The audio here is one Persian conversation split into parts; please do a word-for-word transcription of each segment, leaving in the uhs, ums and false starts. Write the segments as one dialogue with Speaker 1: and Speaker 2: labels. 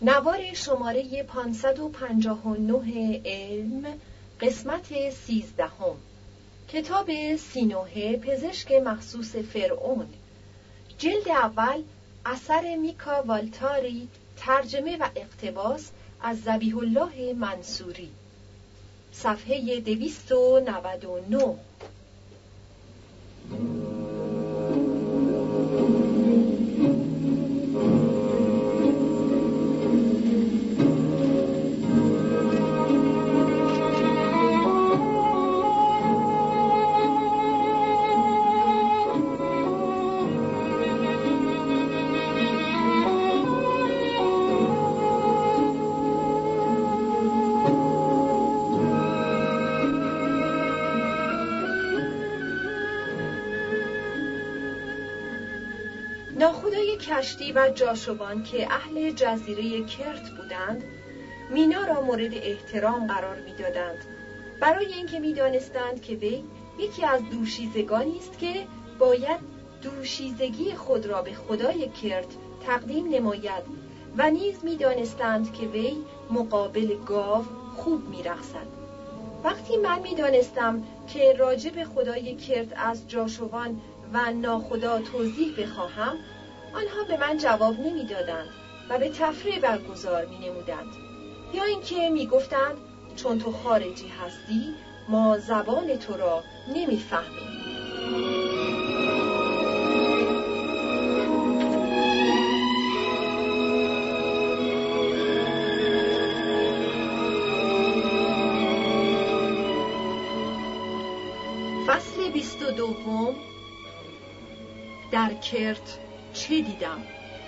Speaker 1: نوار شماره پانصد و پنجاه و نه علم، قسمت سیزدهم، کتاب سینوحه پزشک مخصوص فرعون، جلد اول، اثر میکا والتاری، ترجمه و اقتباس از ذبیح الله منصوری، صفحه دویست و نود و نه. ناخدای کشتی و جاشوان که اهل جزیره کرت بودند، مینا را مورد احترام قرار می‌دادند، برای اینکه می‌دانستند که وی یکی از دوشیزگانی است که باید دوشیزگی خود را به خدای کرت تقدیم نماید و نیز می‌دانستند که وی مقابل گاو خوب می‌رقصد. وقتی من می‌دانستم که راجع به خدای کرت از جاشوان و ناخدا توضیح بخواهم، آنها به من جواب نمی‌دادند و به تفریح برگزار می‌نمودند، یا اینکه می‌گفتند چون تو خارجی هستی ما زبان تو را نمی‌فهمیم. فصل بیست و دوم. در کرت چه دیدم؟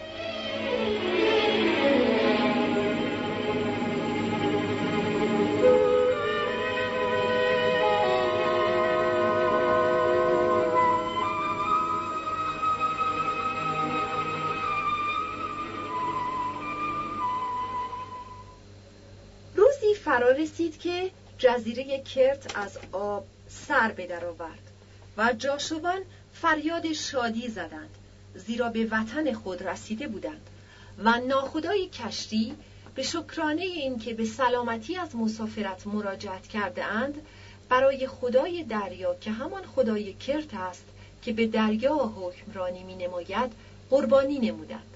Speaker 1: روزی فرا رسید که جزیره کرت از آب سر به در آورد و جاشوان فریاد شادی زدند، زیرا به وطن خود رسیده بودند و ناخدای کشتی به شکرانه این که به سلامتی از مسافرت مراجعت کرده اند، برای خدای دریا که همان خدای کرت است که به دریا حکمرانی می نماید قربانی نمودند.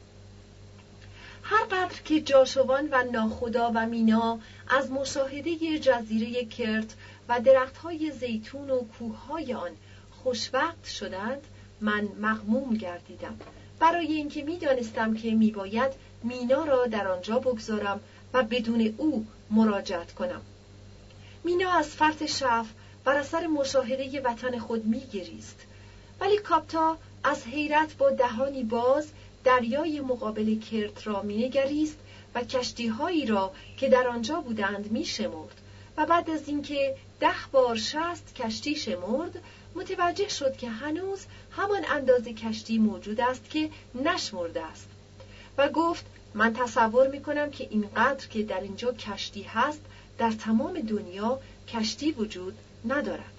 Speaker 1: هر قدر که جاشوان و ناخدا و مینا از مشاهده جزیره کرت و درختهای زیتون و کوههای آن خوشوقت شدند، من مغموم گردیدم، برای اینکه می‌دانستم که میباید مینا را در آنجا بگذارم و بدون او مراجعت کنم. مینا از فرط شف بر اثر مشاهده وطن خود می‌گریست، ولی کاپتا از حیرت با دهانی باز دریای مقابل کرت را می‌نگریست و کشتی‌هایی را که در آنجا بودند می‌شمرد و بعد از اینکه ده بار شصت کشتی شمرد، متوجه شد که هنوز همان اندازه کشتی موجود است که نشمرده است و گفت من تصور میکنم که اینقدر که در اینجا کشتی هست در تمام دنیا کشتی وجود ندارد.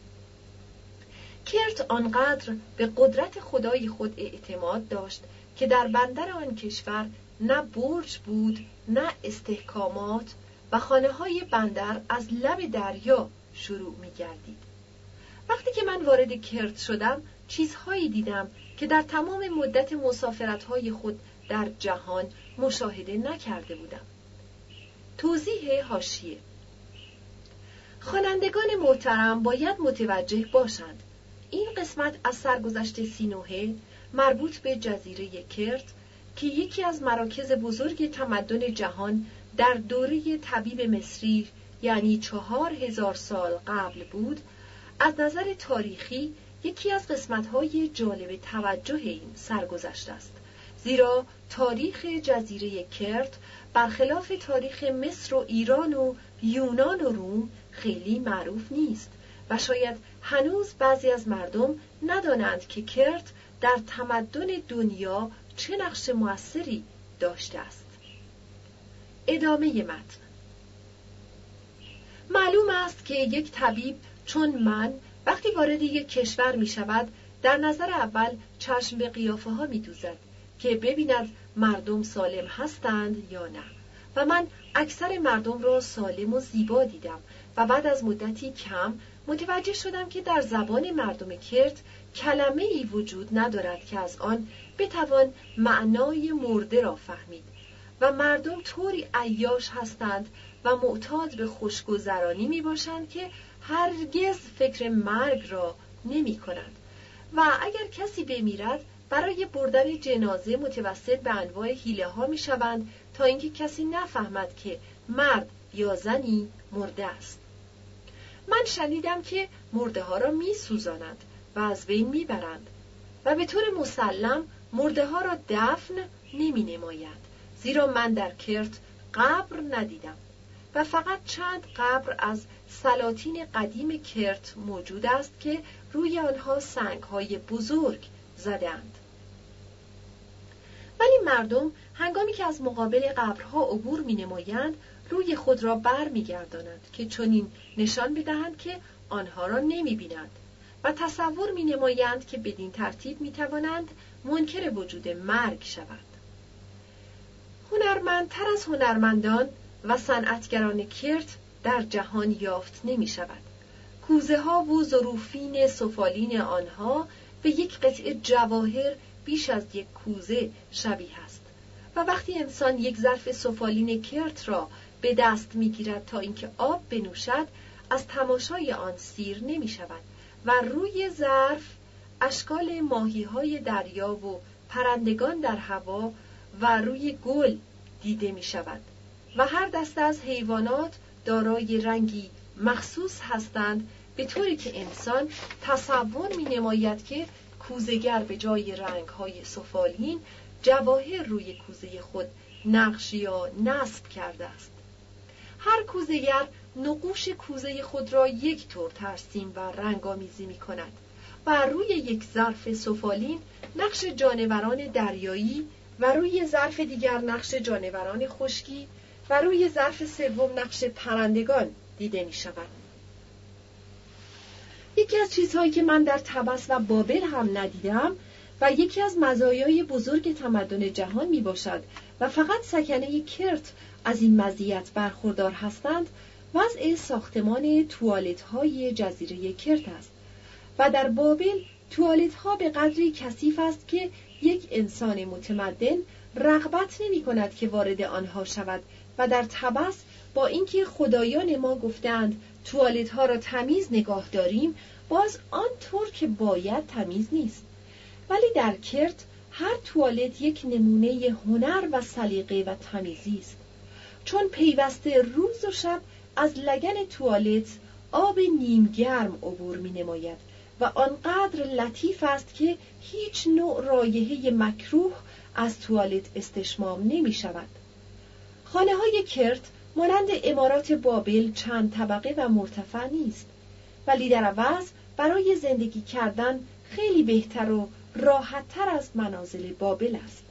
Speaker 1: کرت آنقدر به قدرت خدای خود اعتماد داشت که در بندر آن کشور نه برج بود نه استحکامات و خانه های بندر از لب دریا شروع می گردید. وقتی که من وارد کرت شدم چیزهایی دیدم که در تمام مدت مسافرت‌های خود در جهان مشاهده نکرده بودم. توضیح حاشیه: خوانندگان محترم باید متوجه باشند این قسمت از سرگذشت سینوحه مربوط به جزیره کرت که یکی از مراکز بزرگ تمدن جهان در دوره طبیب مصری یعنی چهار هزار سال قبل بود، از نظر تاریخی یکی از قسمت‌های جالب توجه این سرگذشت است، زیرا تاریخ جزیره کرت برخلاف تاریخ مصر و ایران و یونان و روم خیلی معروف نیست و شاید هنوز بعضی از مردم ندانند که کرت در تمدن دنیا چه نقش مؤثری داشته است. ادامه متن. معلوم است که یک طبیب چون من وقتی وارد یک کشور می شود در نظر اول چشم به قیافه ها می دوزد که ببیند مردم سالم هستند یا نه. و من اکثر مردم را سالم و زیبا دیدم و بعد از مدتی کم متوجه شدم که در زبان مردم کرت کلمه ای وجود ندارد که از آن بتوان معنای مرده را فهمید و مردم طوری عیاش هستند و معتاد به خوشگذرانی می باشند که هرگز فکر مرگ را نمی کنند و اگر کسی بمیرد برای بردن جنازه متوسل به انواع حیله ها می شوند تا اینکه کسی نفهمد که مرد یا زنی مرده است. من شنیدم که مرده ها را می سوزانند و از بین می برند و به طور مسلم مرده ها را دفن نمی نمایند، زیرا من در کرت قبر ندیدم و فقط چند قبر از سلاطین قدیم کرت موجود است که روی آنها سنگ‌های بزرگ زدند. ولی مردم هنگامی که از مقابل قبرها عبور می‌نمایند روی خود را بر می‌گردانند که چنین نشان بدهند که آنها را نمی‌بینند و تصور می‌نمایند که بدین ترتیب می‌توانند منکر وجود مرگ شوند. هنرمندتر از هنرمندان و صنعتگران کرت در جهان یافت نمی‌شود. کوزه ها و ظروفین سفالین آنها به یک قطعه جواهر بیش از یک کوزه شبیه است و وقتی انسان یک ظرف سفالین کرت را به دست می‌گیرد تا اینکه آب بنوشد از تماشای آن سیر نمی‌شود و روی ظرف اشکال ماهی‌های دریا و پرندگان در هوا و روی گل دیده می‌شود و هر دسته از حیوانات دارای رنگی مخصوص هستند به طوری که انسان تصور می‌نماید که کوزه‌گر به جای رنگ‌های سفالین جواهر روی کوزه خود نقش یا نصب کرده است. هر کوزه‌گر نقوش کوزه خود را یک طور ترسیم و رنگ‌آمیزی می‌کند و روی یک ظرف سفالین نقش جانوران دریایی و روی ظرف دیگر نقش جانوران خشکی و روی ظرف سوم نقش پرندگان دیده می‌شود. یکی از چیزهایی که من در طبس و بابل هم ندیدم و یکی از مزایای بزرگ تمدن جهان می باشد و فقط سکنه کرت از این مزیت برخوردار هستند، وضع ساختمان توالت های جزیره کرت است و در بابل توالت ها به قدری کثیف است که یک انسان متمدن رغبت نمی کند که وارد آنها شود و در طبس با اینکه خدایان ما گفتند توالت ها را تمیز نگاه داریم، باز آنطور که باید تمیز نیست. ولی در کرت هر توالت یک نمونه هنر و سلیقه و تمیزی است، چون پیوسته روز و شب از لگن توالت آب نیمگرم عبور می نماید و آنقدر لطیف است که هیچ نوع رایحه مکروه از توالت استشمام نمی شود. خانه های کرت مانند امارات بابل چند طبقه و مرتفع نیست، ولی در عوض برای زندگی کردن خیلی بهتر و راحت‌تر از منازل بابل است.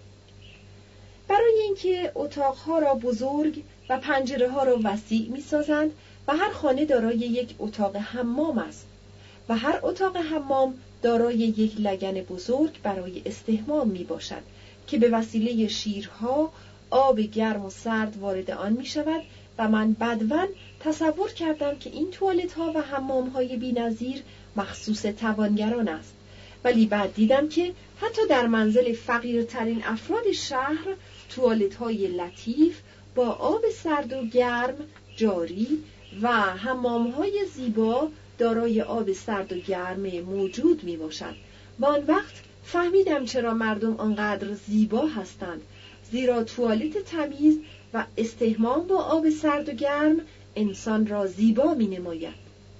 Speaker 1: برای اینکه اتاقها را بزرگ و پنجره ها را وسیع می سازند و هر خانه دارای یک اتاق حمام است و هر اتاق حمام دارای یک لگن بزرگ برای استحمام می باشد که به وسیله شیرها آب گرم و سرد وارد آن می شود و من بدون تصور کردم که این توالت ها و حمام های بی نظیر مخصوص توانگران است، ولی بعد دیدم که حتی در منزل فقیرترین افراد شهر توالت های لطیف با آب سرد و گرم جاری و حمام های زیبا دارای آب سرد و گرم موجود می باشند. و آن وقت فهمیدم چرا مردم آنقدر زیبا هستند، زیرا توالت تمیز و استحمام با آب سرد و گرم انسان را زیبا می نماید.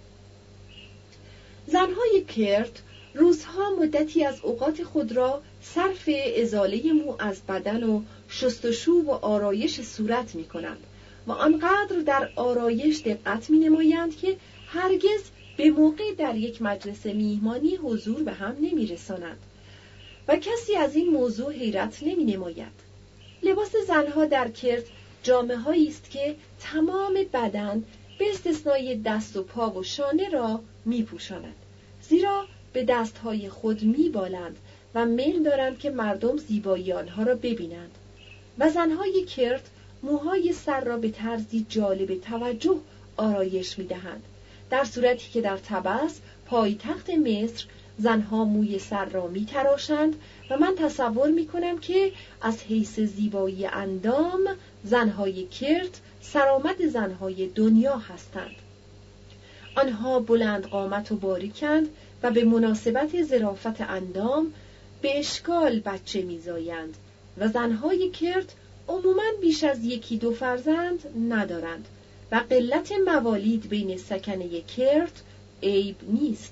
Speaker 1: زنهای کرت روزها مدتی از اوقات خود را صرف ازاله مو از بدن و شستشو و آرایش صورت می کنند و آنقدر در آرایش دقت می نمایند که هرگز به موقع در یک مجلس میهمانی حضور به هم نمی رسانند و کسی از این موضوع حیرت نمی نماید. لباس زنها در کرت جامه‌هایی است که تمام بدن به استثنای دست و پا و شانه را می پوشاند، زیرا به دستهای خود می بالند و میل دارند که مردم زیبایی آنها را ببینند و زنهای کرت موهای سر را به طرزی جالب توجه آرایش می‌دهند، در صورتی که در طبس پایتخت مصر زنها موی سر را می‌تراشند و من تصور می‌کنم که از حیث زیبایی اندام زنهای کرت سرآمد زنهای دنیا هستند. آنها بلند قامت و باریکند و به مناسبت ظرافت اندام به اشکال بچه می‌زایند و زنهای کرت عموماً بیش از یکی دو فرزند ندارند و قلت موالید بین سکنه کرت عیب نیست.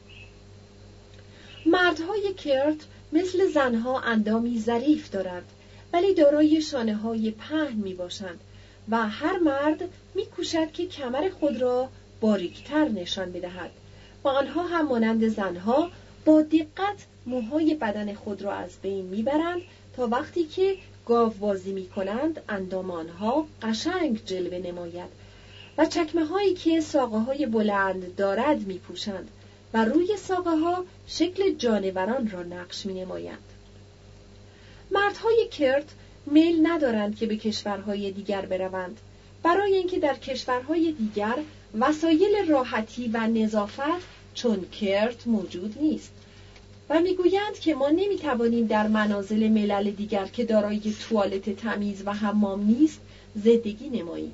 Speaker 1: مردهای کرت مثل زنها اندامی ظریف دارند ولی دارای شانه‌های پهن می‌باشند و هر مرد می‌کوشد که کمر خود را باریکتر نشان بدهد و آنها هم مانند زنها با دقت موهای بدن خود را از بین می‌برند تا وقتی که گاوبازی می‌کنند اندام آنها قشنگ جلوه نماید و چکمه‌هایی که ساقه‌های بلند دارد می‌پوشند و روی ساقه‌ها شکل جانوران را نقش می‌نمایند. مردهای کرت میل ندارند که به کشورهای دیگر بروند، برای اینکه در کشورهای دیگر وسایل راحتی و نظافت چون کرت موجود نیست و میگویند که ما نمیتوانیم در منازل ملل دیگر که دارای توالت تمیز و حمام نیست زندگی نماییم.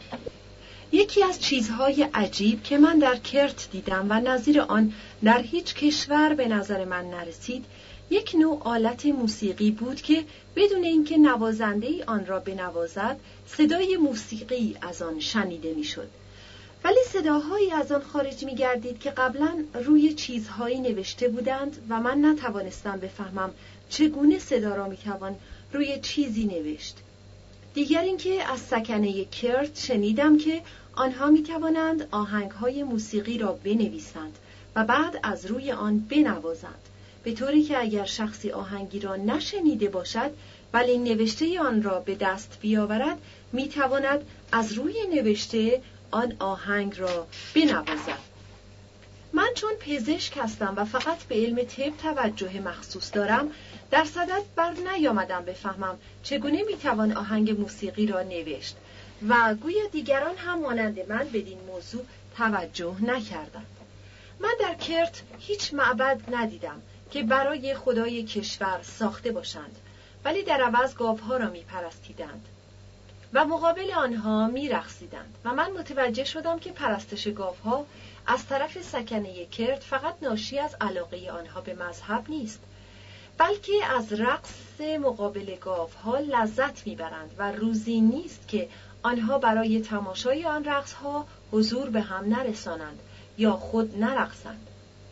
Speaker 1: یکی از چیزهای عجیب که من در کرت دیدم و نظیر آن در هیچ کشور به نظر من نرسید، یک نوع آلت موسیقی بود که بدون اینکه نوازنده‌ای آن را بنوازد صدای موسیقی از آن شنیده میشد، ولی صداهایی از آن خارج می‌گردید که قبلا روی چیزهایی نوشته بودند و من نتوانستم بفهمم چگونه صدا را میتوان روی چیزی نوشت. دیگر اینکه از سکنه کرت شنیدم که آنها میتوانند آهنگ‌های موسیقی را بنویسند و بعد از روی آن بنوازند، به طوری که اگر شخصی آهنگی را نشنیده باشد ولی نوشته آن را به دست بیاورد میتواند از روی نوشته آن آهنگ را بنوازد. من چون پزشک هستم و فقط به علم طب توجه مخصوص دارم، در صدد بر نیامدم بفهمم چگونه میتوان آهنگ موسیقی را نوشت و گویا دیگران هم مانند من بدین موضوع توجه نکردند. من در کرت هیچ معبد ندیدم که برای خدای کشور ساخته باشند، ولی در عوض گاوها را میپرستیدند و مقابل آنها میرقصیدند و من متوجه شدم که پرستش گاوها از طرف سکنه کرت فقط ناشی از علاقه آنها به مذهب نیست، بلکه از رقص مقابل گاوها لذت میبرند و روزی نیست که آنها برای تماشای آن رقصها حضور به هم نرسانند یا خود نرقصند.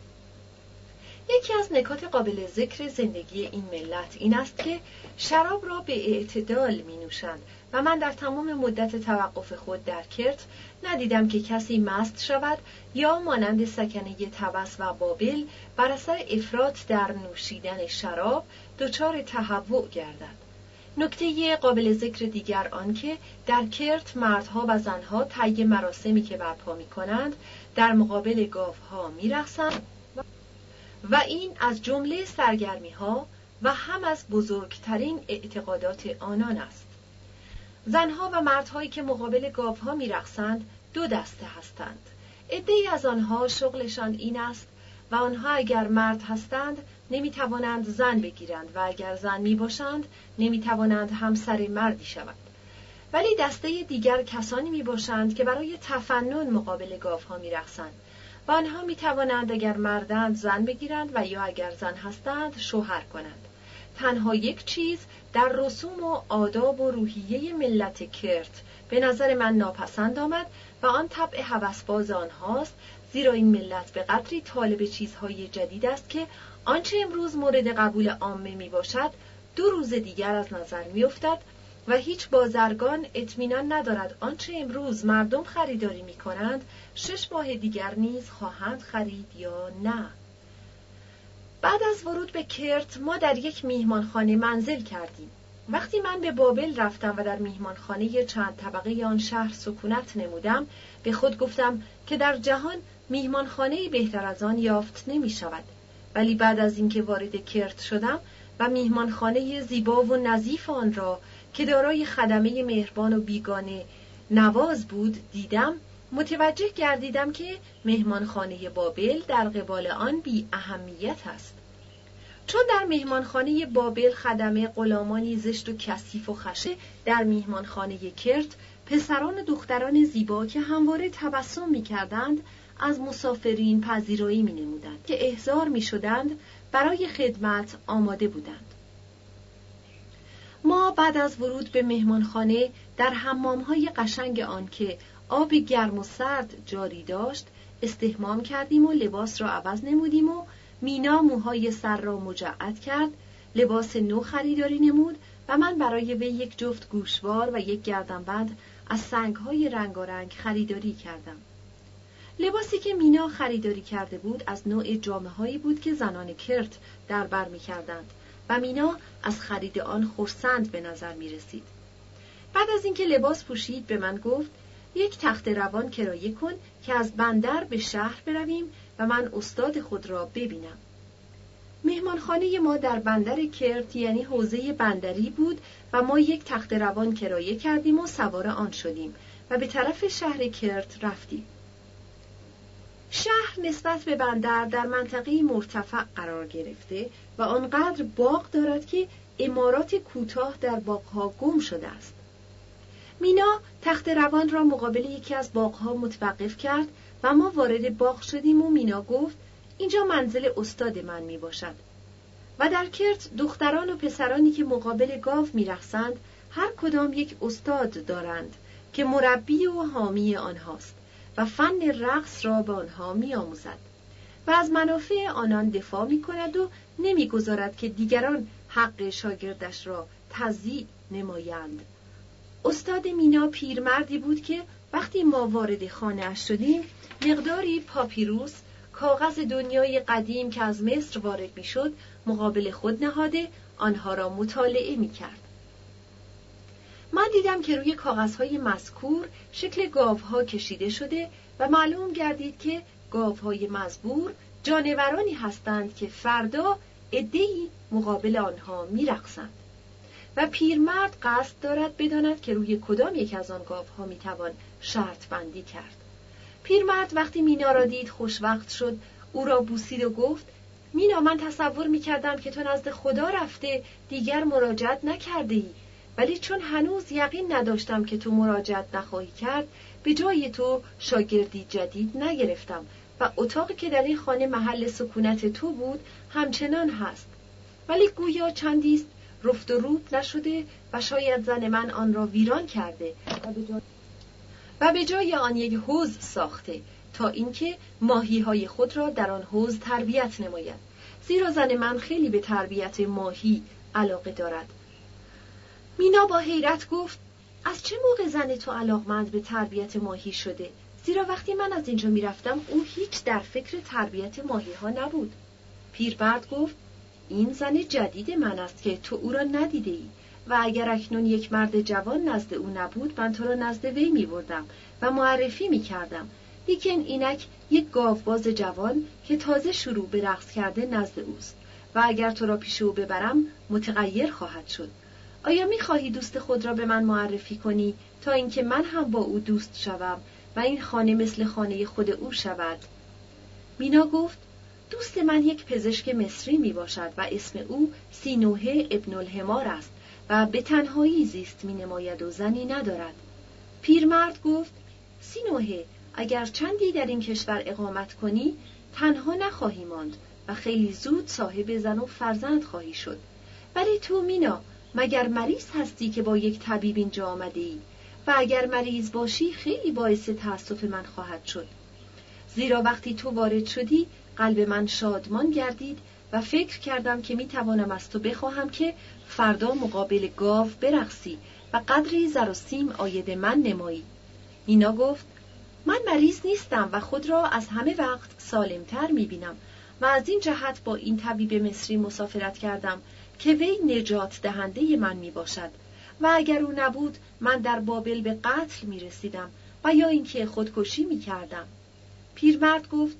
Speaker 1: یکی از نکات قابل ذکر زندگی این ملت این است که شراب را به اعتدال می نوشند و من در تمام مدت توقف خود در کرت ندیدم که کسی مست شود یا مانند سکنه طبس و بابل بر اثر افراط در نوشیدن شراب دچار تهوع گردد. نکته قابل ذکر دیگر آن که در کرت مردها و زنها طی مراسمی که برپا می کنند در مقابل گاوها می رقصند و این از جمله سرگرمی ها و هم از بزرگترین اعتقادات آنان است. زنها و مردهایی که مقابل گاوها می رقصند دو دسته هستند. عده‌ای از آنها شغلشان این است و آنها اگر مرد هستند نمی توانند زن بگیرند و اگر زن می باشند نمی توانند همسر مردی شوند. ولی دسته دیگر کسانی می باشند که برای تفنن مقابل گاوها می رقصند و آنها می توانند اگر مردند زن بگیرند و یا اگر زن هستند شوهر کنند. تنها یک چیز در رسوم و آداب و روحیه ملت کرت به نظر من ناپسند آمد و آن طبع هوسباز آنهاست، زیرا این ملت به قدری طالب چیزهای جدید است که آنچه امروز مورد قبول عامه می باشد دو روز دیگر از نظر می افتد و هیچ بازرگان اطمینان ندارد آنچه امروز مردم خریداری می کنند شش ماه دیگر نیز خواهند خرید یا نه. بعد از ورود به کرت ما در یک میهمانخانه منزل کردیم. وقتی من به بابل رفتم و در میهمانخانه چند طبقه آن شهر سکونت نمودم، به خود گفتم که در جهان میهمانخانه‌ای بهتر از آن یافت نمی شود ولی بعد از اینکه وارد کرت شدم و میهمانخانه زیبا و نظیف آن را که دارای خدمه مهربان و بیگانه نواز بود دیدم، متوجه گردیدم که مهمانخانه بابل در قبال آن بی اهمیت است. چون در مهمانخانه بابل خدمه غلامانی زشت و کثیف و خشه، در مهمانخانه کرت پسران و دختران زیبا که همواره تبسم می‌کردند از مسافرین پذیرایی می‌نمودند که احضار می‌شدند برای خدمت آماده بودند. ما بعد از ورود به مهمانخانه در حمام‌های قشنگ آن که آب گرم و سرد جاری داشت استحمام کردیم و لباس را عوض نمودیم و مینا موهای سر را مجعد کرد، لباس نو خریداری نمود و من برای وی یک جفت گوشوار و یک گردنبند از سنگ‌های رنگارنگ خریداری کردم. لباسی که مینا خریداری کرده بود از نوع جامه‌هایی بود که زنان کرت در بر می‌کردند و مینا از خرید آن خرسند به نظر می‌رسید. بعد از اینکه لباس پوشید به من گفت یک تخت روان کرایه کن که از بندر به شهر برویم و من استاد خود را ببینم. مهمانخانه ما در بندر کرت یعنی حوزه بندری بود و ما یک تخت روان کرایه کردیم و سوار آن شدیم و به طرف شهر کرت رفتیم. شهر نسبت به بندر در منطقه مرتفع قرار گرفته و آنقدر باغ دارد که عمارات کوتاه در باغ‌ها گم شده است. مینا تخت روان را مقابل یکی از باغ‌ها متوقف کرد و ما وارد باغ شدیم و مینا گفت اینجا منزل استاد من می باشد. و در کرت دختران و پسرانی که مقابل گاو می رقصند هر کدام یک استاد دارند که مربی و حامی آنهاست و فن رقص را به آنها می آموزد و از منافع آنان دفاع می کند و نمی گذارد که دیگران حق شاگردش را تضییع نمایند. استاد مینا پیرمردی بود که وقتی ما وارد خانه اش شدیم مقداری پاپیروس، کاغذ دنیای قدیم که از مصر وارد می شد مقابل خود نهاده آنها را مطالعه می کرد. من دیدم که روی کاغذهای مذکور شکل گاوها کشیده شده و معلوم گردید که گاوهای مزبور جانورانی هستند که فردا عده‌ای مقابل آنها می رقصند و پیرمرد قصد دارد بداند که روی کدام یک از آن گاوها می توان شرط بندی کرد. پیرمرد وقتی مینا را دید خوشوقت شد، او را بوسید و گفت مینا من تصور می کردم که تو نزد خدا رفته دیگر مراجعت نکرده ای، ولی چون هنوز یقین نداشتم که تو مراجعت نخواهی کرد به جای تو شاگردی جدید نگرفتم و اتاقی که در این خانه محل سکونت تو بود همچنان هست، ولی گویا چندیست رفت و روب نشده و شاید زن من آن را ویران کرده و به جای, و به جای آن یک حوض ساخته تا اینکه ماهی‌های خود را در آن حوض تربیت نماید، زیرا زن من خیلی به تربیت ماهی علاقه دارد. مینا با حیرت گفت از چه موقع زن تو علاقمند به تربیت ماهی شده؟ زیرا وقتی من از اینجا میرفتم او هیچ در فکر تربیت ماهی ها نبود. پیرمرد گفت این زن جدید من است که تو او را ندیده ای و اگر اکنون یک مرد جوان نزد او نبود من تو را نزد وی می بردم و معرفی می کردم، لیکن اینک یک گاوباز جوان که تازه شروع به رقص کرده نزد اوست و اگر تو را پیش او ببرم متغیر خواهد شد. آیا می خواهی دوست خود را به من معرفی کنی تا اینکه من هم با او دوست شوم و این خانه مثل خانه خود او شود؟ مینا گفت دوست من یک پزشک مصری می باشد و اسم او سینوحه ابن الحمار است و به تنهایی زیست می نماید و زنی ندارد. پیرمرد گفت سینوحه اگر چندی در این کشور اقامت کنی تنها نخواهی ماند و خیلی زود صاحب زن و فرزند خواهی شد، ولی تو مینا مگر مریض هستی که با یک طبیب اینجا آمده ای؟ و اگر مریض باشی خیلی باعث تأسف من خواهد شد، زیرا وقتی تو وارد شدی قلب من شادمان گردید و فکر کردم که می توانم از تو بخواهم که فردا مقابل گاو برقصی و قدری زر و سیم عاید من نمایی. مینا گفت من مریض نیستم و خود را از همه وقت سالمتر می بینم و از این جهت با این طبیب مصری مسافرت کردم که وی نجات دهنده من می باشد و اگر او نبود من در بابل به قتل می رسیدم و یا اینکه خودکشی می کردم. پیرمرد گفت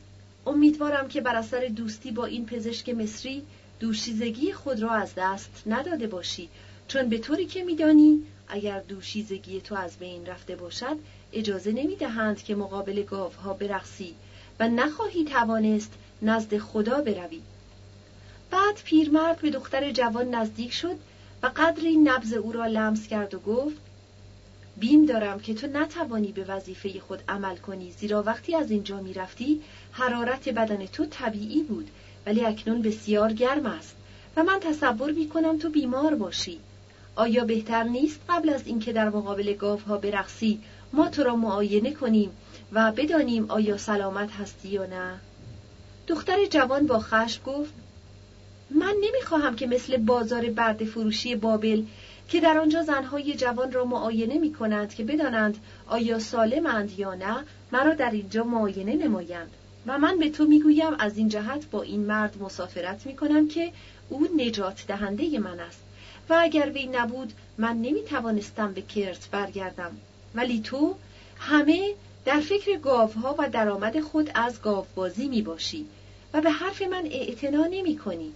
Speaker 1: امیدوارم که بر اثر دوستی با این پزشک مصری دوشیزگی خود را از دست نداده باشی، چون به طوری که می‌دانی اگر دوشیزگی تو از بین رفته باشد اجازه نمی‌دهند که مقابل گاوها برقصی و نخواهی توانست نزد خدا بروی. بعد پیرمرد به دختر جوان نزدیک شد و قدری نبض او را لمس کرد و گفت: بیم دارم که تو نتوانی به وظیفه خود عمل کنی، زیرا وقتی از اینجا می رفتی حرارت بدن تو طبیعی بود، ولی اکنون بسیار گرم است و من تصور می کنم تو بیمار باشی. آیا بهتر نیست قبل از اینکه در مقابل گاوها برقصی ما تو را معاینه کنیم و بدانیم آیا سلامت هستی یا نه؟ دختر جوان با خشم گفت: من نمیخواهم که مثل بازار برده فروشی بابل که در آنجا زنهای جوان را معاینه می کنند که بدانند آیا سالمند یا نه، مرا در اینجا معاینه نمایند و من به تو میگویم از این جهت با این مرد مسافرت می کنم که او نجات دهنده من است و اگر وی نبود من نمی توانستم به کرت برگردم، ولی تو همه در فکر گاوها و درآمد خود از گاوبازی می باشی و به حرف من اعتنا نمی کنی.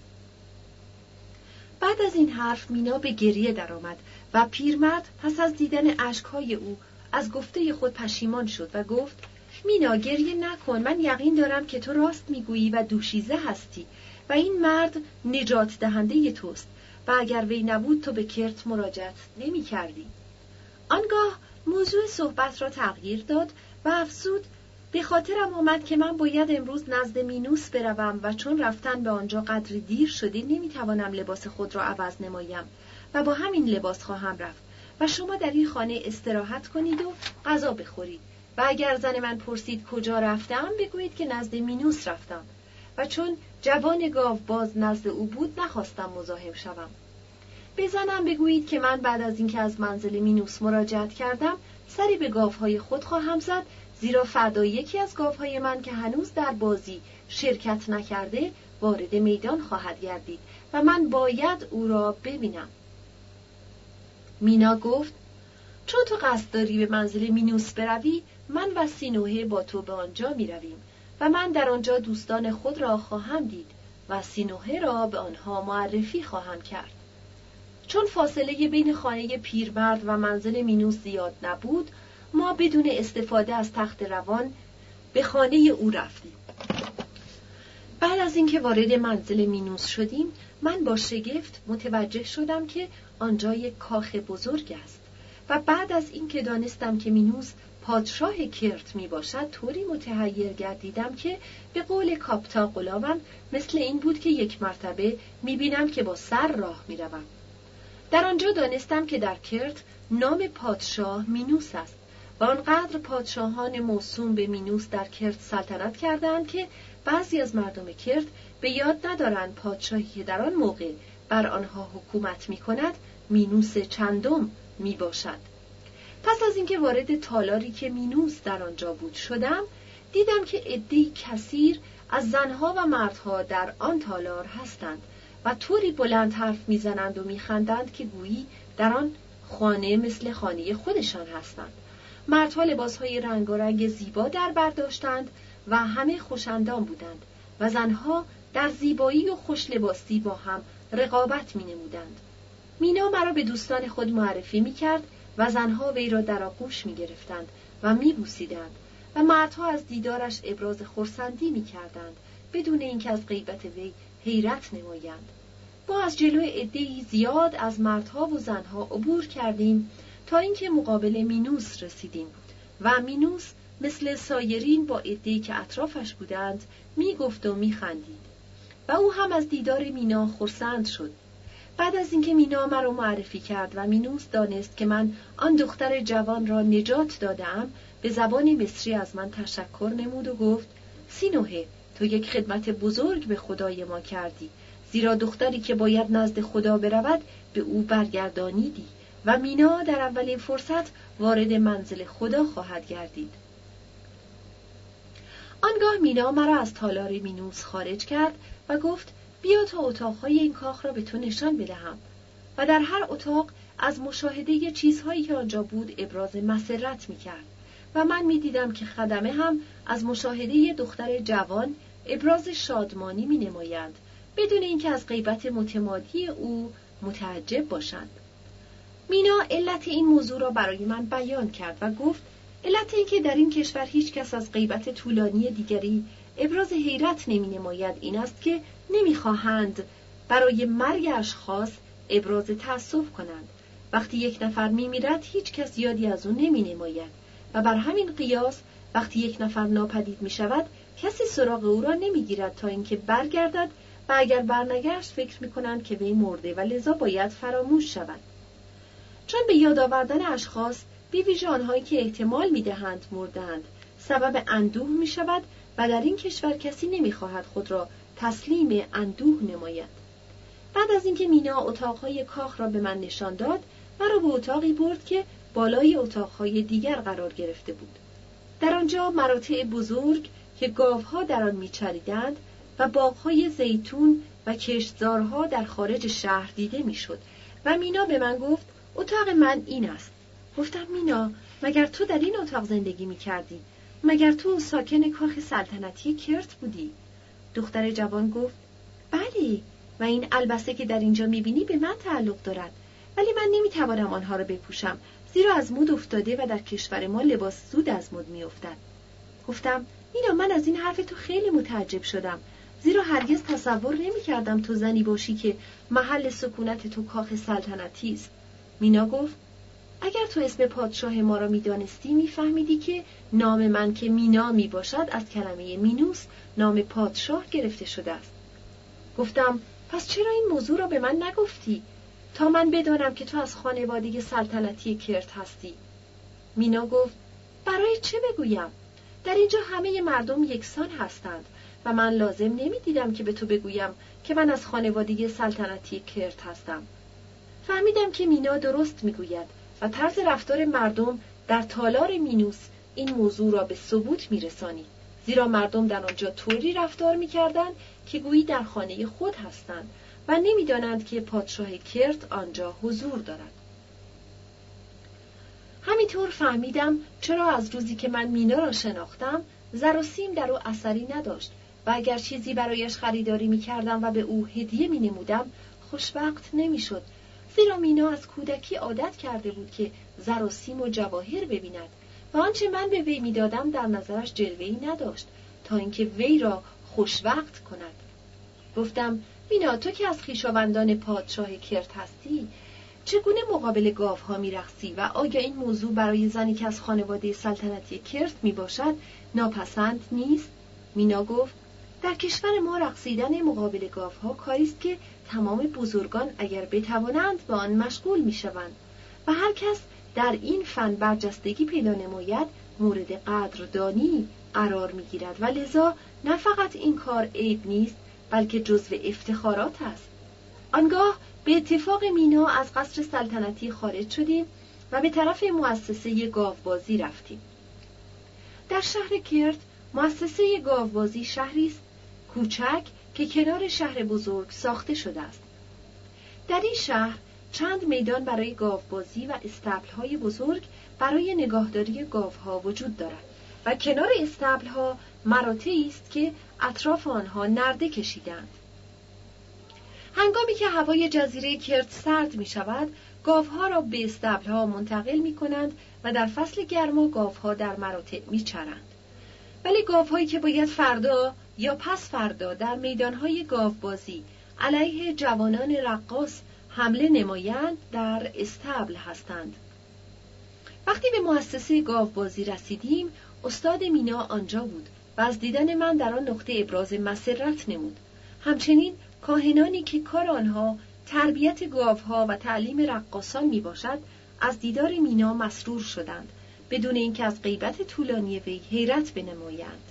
Speaker 1: بعد از این حرف مینا به گریه درآمد و پیرمرد پس از دیدن اشک‌های او از گفته خود پشیمان شد و گفت: مینا گریه نکن، من یقین دارم که تو راست میگویی و دوشیزه هستی و این مرد نجات دهنده توست و اگر وی نبود تو به کرت مراجعت نمی کردی. آنگاه موضوع صحبت را تغییر داد و افزود: به خاطرم آمد که من باید امروز نزد مینوس بروم و چون رفتن به آنجا قدری دیر شده نمیتوانم لباس خود را عوض نمایم و با همین لباس خواهم رفت و شما در این خانه استراحت کنید و غذا بخورید و اگر زن من پرسید کجا رفتم بگویید که نزد مینوس رفتم و چون جوان گاو باز نزد او بود نخواستم مزاحم شوم. به زنم بگویید که من بعد از اینکه از منزل مینوس مراجعت کردم سری به گاوهای خود خواهم زد، زیرا فردا یکی از گاوهای من که هنوز در بازی شرکت نکرده وارد میدان خواهد گردید و من باید او را ببینم. مینا گفت: چون تو قصد داری به منزل مینوس بروی، من و سینوهه با تو به آنجا می رویم و من در آنجا دوستان خود را خواهم دید و سینوهه را به آنها معرفی خواهم کرد. چون فاصله بین خانه پیرمرد و منزل مینوس زیاد نبود، ما بدون استفاده از تخت روان به خانه او رفتیم. بعد از اینکه وارد منزل مینوس شدیم، من با شگفت متوجه شدم که آنجا یک کاخ بزرگ است و بعد از اینکه دانستم که مینوس پادشاه کرت می باشد طوری متحیر گردیدم که به قول کاپتا غلامم مثل این بود که یک مرتبه می بینم که با سر راه می روم. در آنجا دانستم که در کرت نام پادشاه مینوس است و آنقدر پادشاهان موسوم به مینوس در کرت سلطنت کردند که بعضی از مردم کرت به یاد ندارند پادشاهی که در آن موقع بر آنها حکومت می کند مینوس چندم می باشد. پس از اینکه وارد تالاری که مینوس در آنجا بود شدم، دیدم که عده‌ای کثیر از زنها و مردها در آن تالار هستند و طوری بلند حرف میزنند و میخندند که گویی در آن خانه مثل خانه خودشان هستند. مردها لباسهای رنگارنگ زیبا در بر داشتند و همه خوشندام بودند و زنها در زیبایی و خوش لباسی با هم رقابت می نمودند. مینا مرا به دوستان خود معرفی می کرد و زنها وی را در آغوش می گرفتند و می بوسیدند و مردها از دیدارش ابراز خرسندی می کردند بدون اینکه از غیبت وی حیرت نمایند. ما از جلوی عده‌ای زیاد از مردها و زنها عبور کردیم تا اینکه مقابل مینوس رسیدیم و مینوس مثل سایرین با عده‌ای که اطرافش بودند می گفت و می خندید و او هم از دیدار مینا خرسند شد. بعد از اینکه مینا مرا معرفی کرد و مینوس دانست که من آن دختر جوان را نجات دادم، به زبان مصری از من تشکر نمود و گفت: سینوهه، تو یک خدمت بزرگ به خدای ما کردی، زیرا دختری که باید نزد خدا برود به او برگردانیدی و مینا در اولین فرصت وارد منزل خدا خواهد گردید. آنگاه مینا مرا از تالار مینوس خارج کرد و گفت: بیا تا اتاقهای این کاخ را به تو نشان بدهم و در هر اتاق از مشاهده چیزهایی که آنجا بود ابراز مسرت می‌کرد و من می‌دیدم که خدمه هم از مشاهده دختر جوان ابراز شادمانی می نمایند بدون اینکه از غیبت متمادی او متعجب باشند. مینا علت این موضوع را برای من بیان کرد و گفت علت این که در این کشور هیچ کس از غیبت طولانی دیگری ابراز حیرت نمی نماید این است که نمی خواهند برای مرگ اشخاص ابراز تأسف کنند. وقتی یک نفر می میرد هیچ کس یادی از او نمی نماید و بر همین قیاس وقتی یک نفر ناپدید می شود کسی سراغ او را نمی گیرد تا اینکه برگردد و اگر برنگشت فکر می کنند که وی مرده و لذا باید فراموش شود. چون به یاد آوردن اشخاص بی ویژه آنهایی که احتمال می دهند مردند سبب اندوه می شود و در این کشور کسی نمی خواهد خود را تسلیم اندوه نماید. بعد از اینکه مینا اتاقهای کاخ را به من نشان داد مرا به اتاقی برد که بالای اتاقهای دیگر قرار گرفته بود. در آنجا مراتع بزرگ که گاوها در آن می‌چریدند و باغ‌های زیتون و کشتزارها در خارج شهر دیده می‌شد و مینا به من گفت اتاق من این است. گفتم مینا مگر تو در این اتاق زندگی می‌کردی؟ مگر تو ساکن کاخ سلطنتی کرت بودی؟ دختر جوان گفت بله و این البسه که در اینجا می‌بینی به من تعلق دارد، ولی من نمی‌توانم آنها را بپوشم زیرا از مد افتاده و در کشور ما لباس زود از مد می‌افتد. گفتم مینا من از این حرف تو خیلی متعجب شدم زیرا هرگز تصور نمی‌کردم تو زنی باشی که محل سکونت تو کاخ سلطنتی است. مینا گفت اگر تو اسم پادشاه ما را می‌دانستی می‌فهمیدی که نام من که مینا میباشد از کلمه مینوس نام پادشاه گرفته شده است. گفتم پس چرا این موضوع را به من نگفتی تا من بدانم که تو از خانواده سلطنتی کرت هستی؟ مینا گفت برای چه بگویم؟ در اینجا همه مردم یکسان هستند و من لازم نمی‌دیدم که به تو بگویم که من از خانواده سلطنتی کرت هستم. فهمیدم که مینا درست میگوید و طرز رفتار مردم در تالار مینوس این موضوع را به ثبوت میرسانید، زیرا مردم در آنجا طوری رفتار میکردند که گویی در خانه خود هستند و نمیدانند که پادشاه کرت آنجا حضور دارد. همینطور فهمیدم چرا از روزی که من مینا را شناختم زر و سیم در او اثری نداشت و اگر چیزی برایش خریداری میکردم و به او هدیه مینمودم خوشوقت نمیشد، زیرا مینا از کودکی عادت کرده بود که زر و سیم و جواهر ببیند و آنچه من به وی میدادم در نظرش جلوه‌ای نداشت تا اینکه وی را خوشوقت کند. گفتم مینا تو که از خویشاوندان پادشاه کرت هستی چگونه مقابل گاوها میرقصی و آیا این موضوع برای زنی که از خانواده سلطنتی کرت میباشد ناپسند نیست؟ مینا گفت در کشور ما رقصیدن مقابل گاوها کاری است که تمام بزرگان اگر بتوانند به آن مشغول میشوند و هر کس در این فن برجستگی پیدا نماید مورد قدردانی قرار میگیرد و لذا نه فقط این کار عیب نیست بلکه جزو افتخارات است. آنگاه به اتفاق مینا از قصر سلطنتی خارج شدیم و به طرف مؤسسه گاوبازی رفتیم. در شهر کرت مؤسسه گاوبازی شهری است کوچک که کنار شهر بزرگ ساخته شده است. در این شهر چند میدان برای گاوبازی و استبل‌های بزرگ برای نگاهداری گاوها وجود دارد و کنار استبل‌ها مراتعی است که اطراف آنها نرده کشیدند. هنگامی که هوای جزیره کرت سرد می شود، گاوها را به استبل‌ها منتقل می کنند و در فصل گرما گاوها در مراتع می چرند. ولی گاوهایی که باید فردا یا پس فردا در میدانهای گاوبازی علیه جوانان رقاص حمله نمایند در استبل هستند. وقتی به مؤسسه گاوبازی رسیدیم، استاد مینا آنجا بود و از دیدن من در آن نقطه ابراز مسرت نمود. همچنین کاهنانی که کار آنها تربیت گاوها و تعلیم رقاصان می باشد از دیدار مینا مسرور شدند بدون اینکه از غیبت طولانی وی حیرت بنمایند.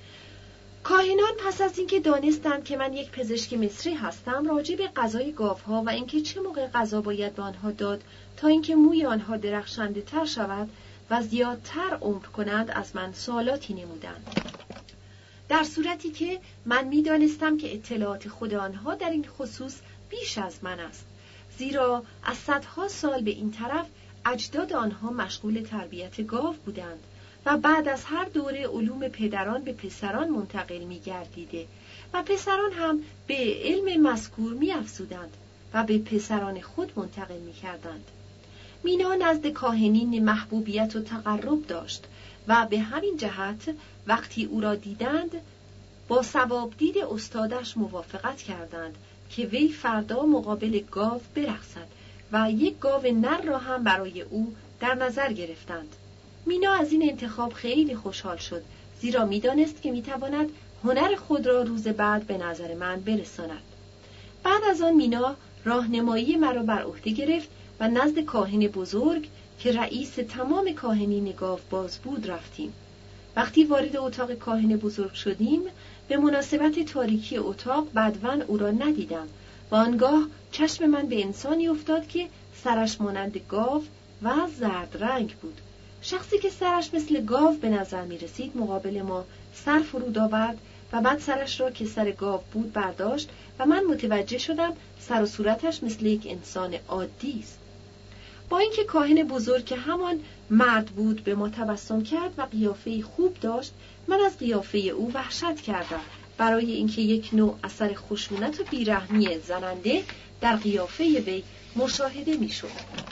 Speaker 1: کاهنان پس از اینکه دانستند که من یک پزشک مصری هستم راجع به غذای گاوها و اینکه چه موقع غذا باید به آنها داد تا اینکه موی آنها درخشنده تر شود و زیادتر عمر کنند از من سوالاتی نمودند، در صورتی که من می‌دانستم که اطلاعات خود آنها در این خصوص بیش از من است، زیرا از صدها سال به این طرف اجداد آنها مشغول تربیت گاو بودند و بعد از هر دوره علوم پدران به پسران منتقل می گردیده و پسران هم به علم مذکور می افزودند و به پسران خود منتقل می کردند. مینا نزد کاهنین محبوبیت و تقرب داشت و به همین جهت وقتی او را دیدند با ثواب دید استادش موافقت کردند که وی فردا مقابل گاو برقصد و یک گاو نر را هم برای او در نظر گرفتند. مینا از این انتخاب خیلی خوشحال شد، زیرا میدانست که میتواند هنر خود را روز بعد به نظر من برساند. بعد از آن مینا راهنمایی مرا بر عهده گرفت و نزد کاهن بزرگ که رئیس تمام کاهنین گاوباز بود رفتیم. وقتی وارد اتاق کاهن بزرگ شدیم، به مناسبت تاریکی اتاق بدون او را ندیدم و آنگاه چشم من به انسانی افتاد که سرش مانند گاو و زرد رنگ بود. شخصی که سرش مثل گاو به نظر می رسید مقابل ما سر فرود آورد و بعد سرش را که سر گاو بود برداشت و من متوجه شدم سر و صورتش مثل یک انسان عادی است. با اینکه کاهن بزرگ که همان مرد بود به ما تبسم کرد و قیافه خوب داشت، من از قیافه او وحشت کردم، برای اینکه یک نوع اثر خشونت و بیرحمی زننده در قیافه وی مشاهده می شد.